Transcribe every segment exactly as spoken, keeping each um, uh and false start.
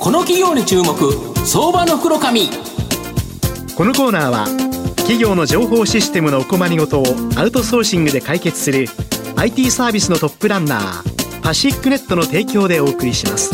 この企業に注目、相場の袋紙。 このコーナーは企業の情報システムのお困りごとをアウトソーシングで解決する アイティー サービスのトップランナーパシックネットの提供でお送りします。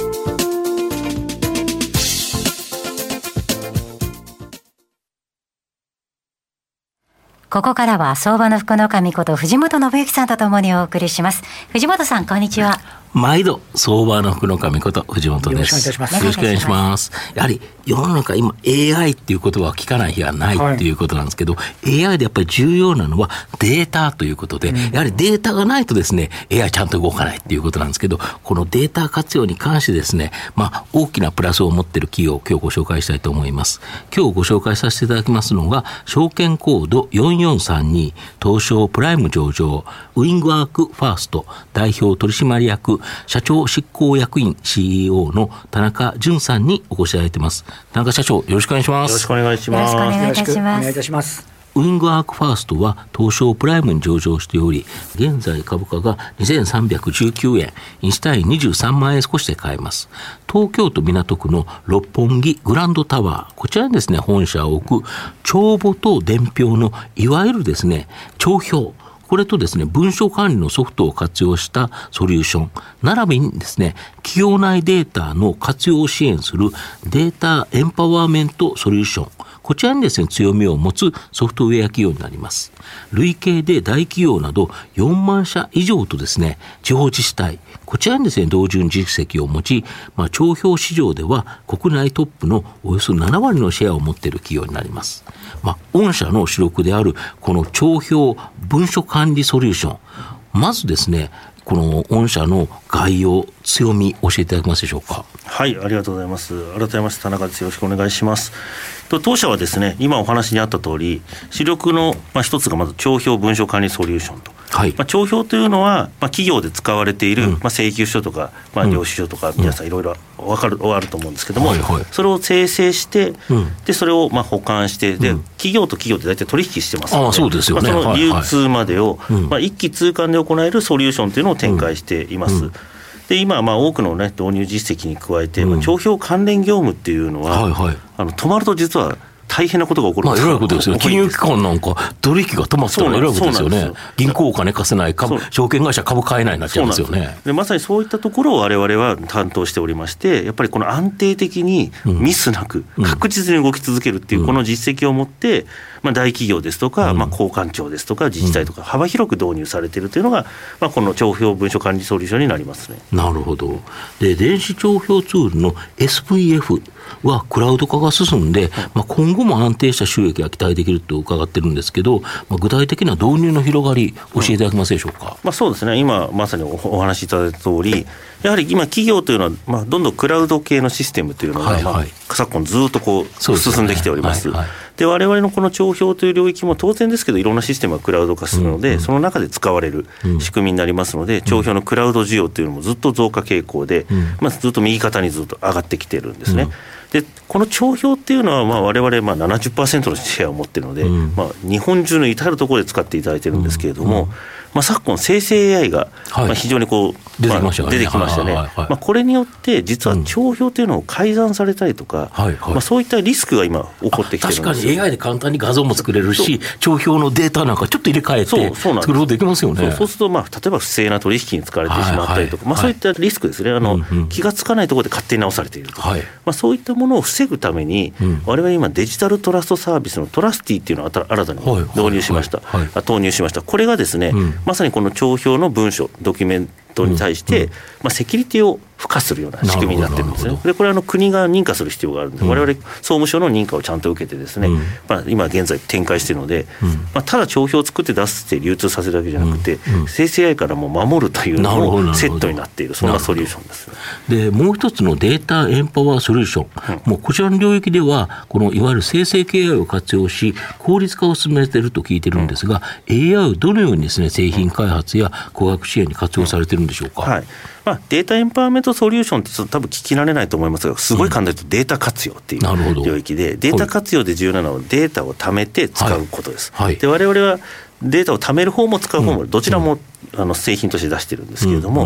ここからは相場の福の神こと藤本信之さんとともにお送りします。藤本さん、こんにちは。 毎度相場の福の神こと藤本です。 よろしくお願いいたします。 よろしくお願いします。やはり世の中今 エーアイ っていう言葉は聞かない日はないっていうことなんですけど、はい、エーアイ でやっぱり重要なのはデータということで、うん、やはりデータがないとですね エーアイ ちゃんと動かないっていうことなんですけど、このデータ活用に関してですね、まあ大きなプラスを持っている企業を今日ご紹介したいと思います。今日ご紹介させていただきますのが証券コードよんよんさんに東証プライム上場ウィングアークファースト代表取締役社長執行役員 シーイーオー の田中淳さんにお越しいただいています。田中社長、よろしくお願いします。 よろしくお願いします。 よろしくお願いいたします。 よろしくお願いいたします。 ウィングアークファーストは東証プライムに上場しており、現在株価がにせんさんびゃくじゅうきゅうえん、いち対にじゅうさんまんえん少しで買えます。東京都港区の六本木グランドタワー、こちらにですね本社を置く帳簿と伝票のいわゆるですね帳票、これとですね文書管理のソフトを活用したソリューション、並びにですね企業内データの活用を支援するデータエンパワーメントソリューション、こちらにですね強みを持つソフトウェア企業になります。累計で大企業などよんまんしゃ以上とですね地方自治体、こちらにですね同順実績を持ち、まあ、帳票市場では国内トップのおよそななわりのシェアを持っている企業になります。まあ、御社の主力であるこの帳票文書管理ソリューション、まずですねこの御社の概要、強み教えていただけますでしょうか。 はい、ありがとうございます。改めまして田中です。よろしくお願いします。当社はですね今お話にあった通り主力のまあ一つがまず帳票文書管理ソリューションと、はい、まあ、帳票というのはまあ企業で使われている、うん、まあ請求書とかまあ領収書とか皆さんいろいろ分かる、うん、あると思うんですけども、はいはい、それを生成して、うん、でそれをまあ保管してで、うん、企業と企業って大体取引してますので、ああそうですよね、まあ、その流通までを、はいはい、まあ、一気通貫で行えるソリューションというのを展開しています。うんうん、で今まあ多くの、ね、導入実績に加えて、うん、まあ、帳票関連業務っていうのは、はいはい、あの止まると実は大変なことが起こるんです。 まあ、えらいことですよ。金融機関なんか取引が止まったらえらいことですよね。銀行お金貸せない株、証券会社株買えないになっちゃいますよね。 でまさにそういったところを我々は担当しておりまして、やっぱりこの安定的にミスなく確実に動き続けるっていうこの実績を持って、まあ、大企業ですとか、まあ、公官庁ですとか自治体とか幅広く導入されているというのが、まあ、この帳票文書管理ソリューションになりますね。 なるほど。で電子帳票ツールの エスブイエフ はクラウド化が進んで、まあ、今後も安定した収益が期待できると伺ってるんですけど、まあ、具体的な導入の広がり教えていただけますでしょうか。 うん、まあ、そうですね、今まさに お, お話しいただいた通り、やはり今企業というのは、まあ、どんどんクラウド系のシステムというのが、はいはい、まあ、昨今ずっとこう進んできております。はいはい、で我々のこの帳票という領域も当然ですけどいろんなシステムがクラウド化するので、うんうん、その中で使われる仕組みになりますので、うん、帳票のクラウド需要というのもずっと増加傾向で、うん、まあ、ずっと右肩にずっと上がってきているんですね。うん、でこの帳票っていうのはまあ我々まあ ななじゅっパーセント のシェアを持っているので、うん、まあ、日本中の至るところで使っていただいているんですけれども、うんうん、まあ、昨今生成 エーアイ がまあ非常にこう、はい、 出てきましたね。 出てきましたね。まあ、これによって実は帳票というのを改ざんされたりとか、うんはいはい、まあ、そういったリスクが今起こってきてるんですよ。 確かに エーアイ で簡単に画像も作れるし、帳票のデータなんかちょっと入れ替えて作ることできますよね。 そう、そうすると、まあ、例えば不正な取引に使われてしまったりとか、はいはい、まあ、そういったリスクですね。あの、うんうん、気がつかないところで勝手に直されているとか、はい、まあ、そういったものを防ぐために、うん、我々今デジタルトラストサービスのトラスティっていうのを新たに導入しました、はいはいはい、投入しました。これがですね、うん、まさにこの帳票の文書ドキュメントに対して、うんうん、まあ、セキュリティを付加するような仕組みになってるんですね。でこれはあの国が認可する必要があるので、うん、我々総務省の認可をちゃんと受けてですね、うん、まあ、今現在展開しているので、うん、まあ、ただ帳票を作って出して流通させるだけじゃなくて、うんうん、生成 エーアイ からも守るというのもセットになっている、そんなソリューションです。 でもう一つのデータエンパワーソリューション、うん、もうこちらの領域ではこのいわゆる生成 エーアイ を活用し効率化を進めていると聞いているんですが、うん、エーアイ をどのようにですね製品開発や工学支援に活用されているんでしょうか。 うん、はい、まあ、データエンパワーメントソリューションって多分聞き慣れないと思いますが、すごい簡単に言うとデータ活用っていう領域で、うん、データ活用で重要なのはデータを貯めて使うことです。はいはい、で我々はデータを貯める方も使う方もどちらも、うん、あの製品として出してるんですけれども、うんうん、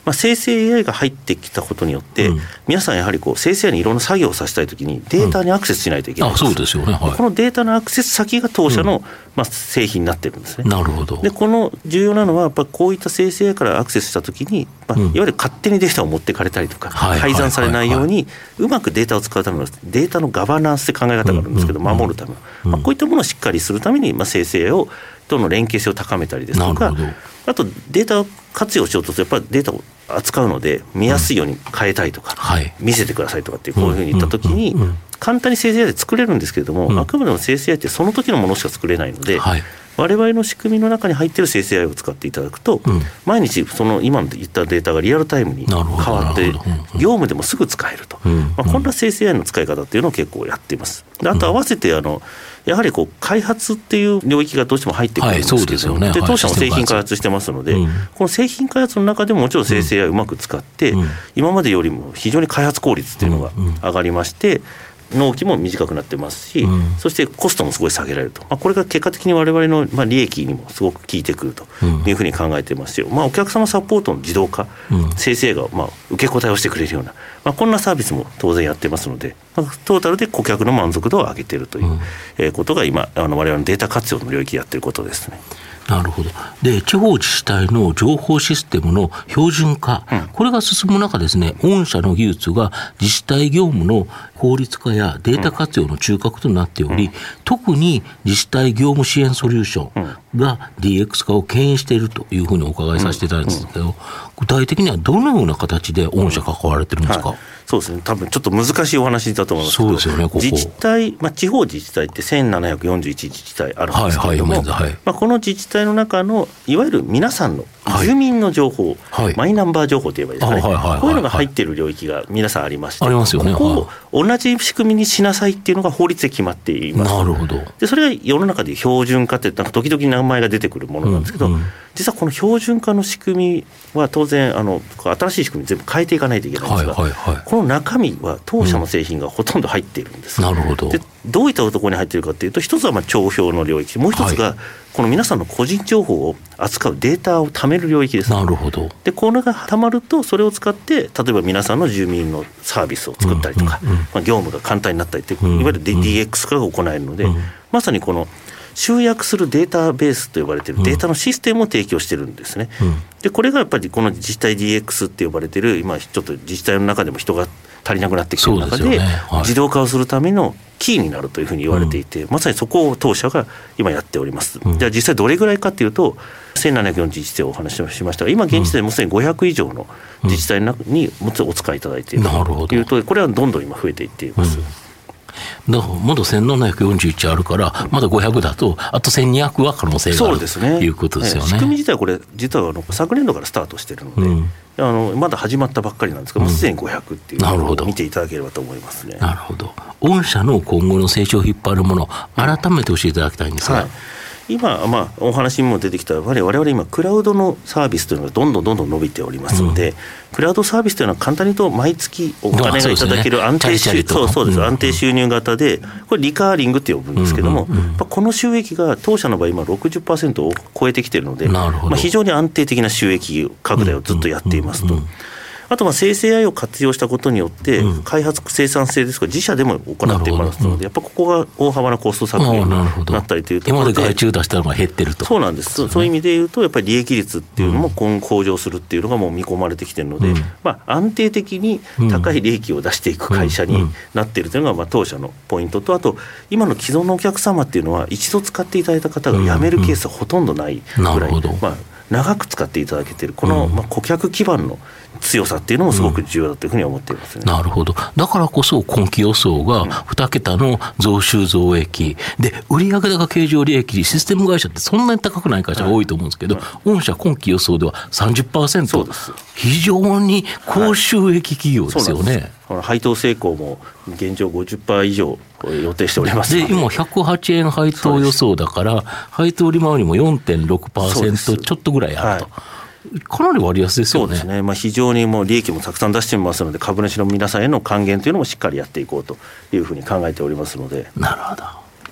まあ、生成 エーアイ が入ってきたことによって、うん、皆さんやはりこう生成 エーアイ にいろんな作業をさせたいときにデータにアクセスしないといけないんです、 うん、あそうですよね、はい、 このデータのアクセス先が当社の、うんまあ、製品になってるんですね。 なるほど。 でこの重要なのはやっぱこういった生成 エーアイ からアクセスしたときに、まあうん、いわゆる勝手にデータを持ってかれたりとか、はい、改ざんされないようにうまくデータを使うためのデータのガバナンスって考え方があるんですけど、うん、守るための、うんまあ、こういったものをしっかりするために、まあ、生成 エーアイ をとの連携性を高めたりですとか、あとデータを活用しようとするとやっぱりデータを扱うので見やすいように変えたいとか、うんはい、見せてくださいとかってこういうふうに言ったときに、うんうんうん、簡単に生成 エーアイ で作れるんですけれども、うん、あくまでも生成 エーアイ ってその時のものしか作れないので、はい、我々の仕組みの中に入っている生成 エーアイ を使っていただくと、うん、毎日その今言ったデータがリアルタイムに変わって業務でもすぐ使えると、うんまあ、こんな生成 エーアイ の使い方っていうのを結構やっています。であと合わせてあのやはりこう開発っていう領域がどうしても入ってくるんですけど、はい、そうですよね、で当社も製品開発してますので、はい、この製品開発の中でももちろん生成 エーアイ をうまく使って、うん、今までよりも非常に開発効率っていうのが上がりまして、納期も短くなってますし、うん、そしてコストもすごい下げられると、まあ、これが結果的に我々のまあ利益にもすごく効いてくるというふうに考えてますよ、まあ、お客様サポートの自動化、うん、生成 エーアイ がまあ受け答えをしてくれるような、まあ、こんなサービスも当然やってますので、まあ、トータルで顧客の満足度を上げているという、うん、ことが今あの我々のデータ活用の領域でやっていることですね。 なるほど。で地方自治体の情報システムの標準化、うん、これが進む中ですね、御社の技術が自治体業務の効率化やデータ活用の中核となっており、うん、特に自治体業務支援ソリューションが ディーエックス 化を牽引しているというふうにお伺いさせていただいたんですけど、うんうん、具体的にはどのような形で御社関われてるんですか？ はい、そうですね、多分ちょっと難しいお話だと思いますけど、そうですよね、ここ自治体、まあ、地方自治体ってせんななひゃくよんじゅういち自治体あるんですけれども、はいはいはいまあ、この自治体の中のいわゆる皆さんの住民の情報、はい、マイナンバー情報といえばいいですかね、はいはいはいはい、こういうのが入っている領域が皆さんありまして、ありますよね、ここを同じ仕組みにしなさいっていうのが法律で決まっています。 なるほど。 でそれが世の中で標準化ってなんか時々名前が出てくるものなんですけど、うんうん、実はこの標準化の仕組みは当然あの新しい仕組み全部変えていかないといけないんですが、はいはいはい、この中身は当社の製品がほとんど入っているんです、うん、なるほど。でどういったところに入っているかというと、一つはまあ帳票の領域、もう一つがこの皆さんの個人情報を扱うデータを貯める領域です。 なるほど。 でこれが貯まるとそれを使って例えば皆さんの住民のサービスを作ったりとか、うんうんうんまあ、業務が簡単になったりという、うんうん、いわゆる ディーエックス 化が行えるので、うんうん、まさにこの集約するデータベースと呼ばれているデータのシステムを提供してるんですね、うん、でこれがやっぱりこの自治体 ディーエックス って呼ばれている今ちょっと自治体の中でも人が足りなくなってきている中 で, で、ねはい、自動化をするためのキーになるというふうに言われていて、うん、まさにそこを当社が今やっております、うん、じゃあ実際どれぐらいかというとせんななひゃくよんじゅういち自治体をお話ししましたが、今現時点でもうすでにごひゃくいじょうの自治体にお使いいただいているというと、これはどんどん今増えていっています、うんだからまだせんななひゃくよんじゅういちあるからまだごひゃくだとあとせんにひゃくは可能性があると、ね、いうことですよね。 仕組み自体はこれ実はあの昨年度からスタートしているので、うん、あのまだ始まったばっかりなんですが、もうすでにごひゃくっていうのを見ていただければと思いますね。 なるほど。御社の今後の成長を引っ張るもの改めて教えていただきたいんですが、はい、 今、まあ、お話にも出てきた我々今クラウドのサービスというのがどんどんどんどん伸びておりますので、うん、クラウドサービスというのは簡単に言うと毎月お金がいただける安定収、そうそうです、安定収入型で、これリカーリングって呼ぶんですけども、うんうんうん、この収益が当社の場合今 ろくじゅっパーセント を超えてきているので、まあ、非常に安定的な収益拡大をずっとやっていますと、うんうんうんうん、あとまあ生成 エーアイ を活用したことによって開発生産性ですとか自社でも行っていますので、やっぱここが大幅なコスト削減になったりというところで、 今まで外注出したのが減ってると。 そうなんです。そう、そういう意味でいうとやっぱり利益率っていうのも今後向上するっていうのがもう見込まれてきているので、うん、まあ、安定的に高い利益を出していく会社になっているというのがまあ当社のポイントと、あと今の既存のお客様っていうのは一度使っていただいた方が辞めるケースはほとんどないぐらい、まあ長く使っていただけているこの、まあ、顧客基盤の強さっていうのもすごく重要だというふうに思っていますね、 うん、なるほど。だからこそ今期予想がに桁の増収増益で、売上高経常利益、システム会社ってそんなに高くない会社が多いと思うんですけど、はい、御社今期予想では さんじゅっパーセント、 そうです。非常に高収益企業ですよね、 はい、配当成功も現状 ごじゅっパーセント 以上予定しておりますので、 で今ひゃくはちえん配当予想だから配当利回りも よんてんろくパーセント ちょっとぐらいあると、かなり割安ですよね。 そうですね、まあ、非常にもう利益もたくさん出していますので、株主の皆さんへの還元というのもしっかりやっていこうというふうに考えておりますので。 なるほど。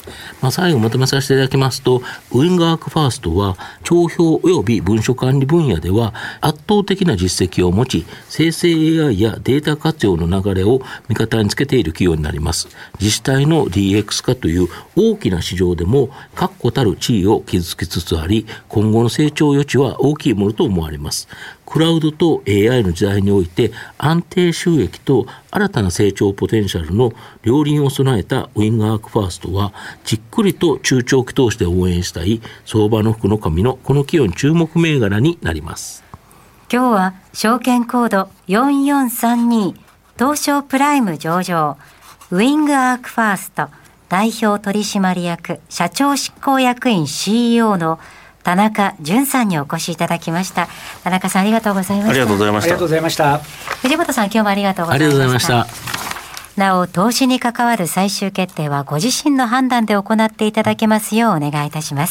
まあ、最後まとめさせていただきますと、ウイングアークファーストは帳票及び文書管理分野では圧倒的な実績を持ち、生成 エーアイ やデータ活用の流れを味方につけている企業になります。自治体の ディーエックス 化という大きな市場でも確固たる地位を築きつつあり、今後の成長余地は大きいものと思われます。クラウドと エーアイ の時代において安定収益と新たな成長ポテンシャルの両輪を備えたウイングアークファーストは、じっくりと中長期投資で応援したい相場の福の神のこの企業に注目銘柄になります。 今日は証券コードよんよんさんに東証プライム上場ウイングアークファースト代表取締役社長執行役員 シーイーオー の田中淳さんにお越しいただきました。田中さん、ありがとうございました。 ありがとうございました。 ありがとうございました。 藤本さん、今日もありがとうございました。 ありがとうございました。 なお、投資に関わる最終決定はご自身の判断で行っていただけますようお願いいたします。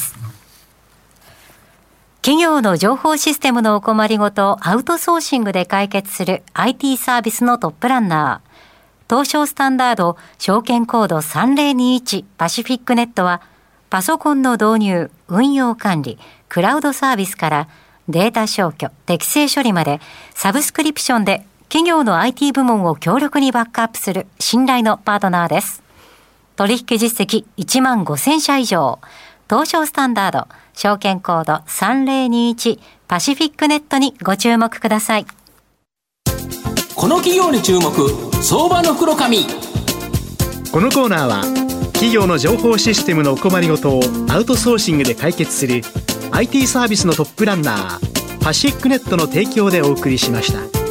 企業の情報システムのお困りごとをアウトソーシングで解決する アイティー サービスのトップランナー、東証スタンダード証券コードさんぜろにいちパシフィックネットは、パソコンの導入、運用管理、クラウドサービスからデータ消去、適正処理までサブスクリプションで企業の アイティー 部門を強力にバックアップする信頼のパートナーです。取引実績いちまんごせんしゃ以上、東証スタンダード証券コードさんぜろにいちパシフィックネットにご注目ください。 この企業に注目、相場の福の神。 このコーナーは企業の情報システムのお困りごとをアウトソーシングで解決する アイティー サービスのトップランナーパシフィックネットの提供でお送りしました。